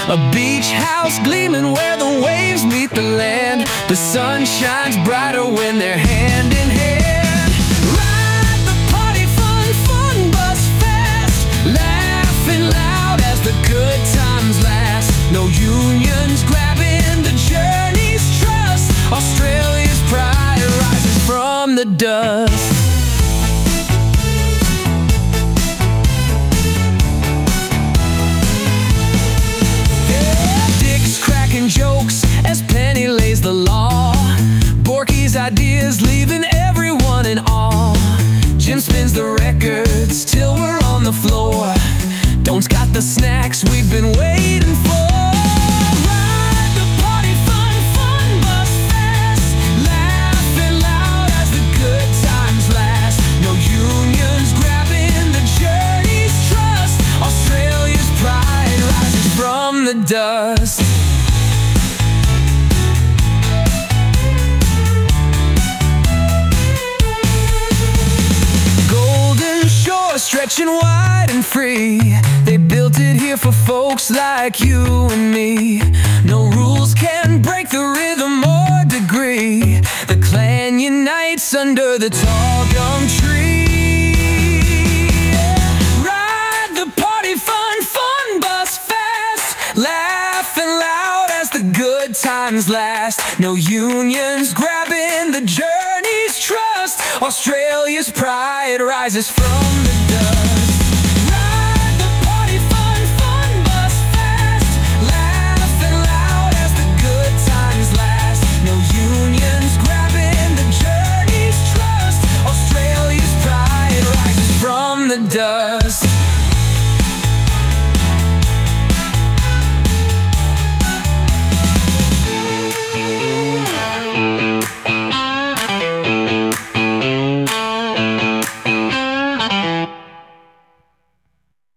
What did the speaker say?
A beach house gleaming where the waves meet the land. The sun shines brighter when they're hand in hand. Ride the party, fun, fun bus fast, laughing loud as the good times last. No unions grabbing the journey's trust. Australia's pride rises from the dust. Jokes as Penny lays the law. Borky's ideas leaving everyone in awe. Jim spins the records till we're on the floor. Don't's got the snacks we've been waiting for. Ride the party, fun, fun bus fast, laughing loud as the good times last. No unions grabbing the journey's trust. Australia's pride rises from the dust. Stretching wide and free, they built it here for folks like you and me. No rules can break the rhythm or degree. The clan unites under the tall gum tree. Ride the party, fun, fun bus fast, laughing loud as the good times last. No unions grabbing the journey's trust. Australia's pride rises from the dust.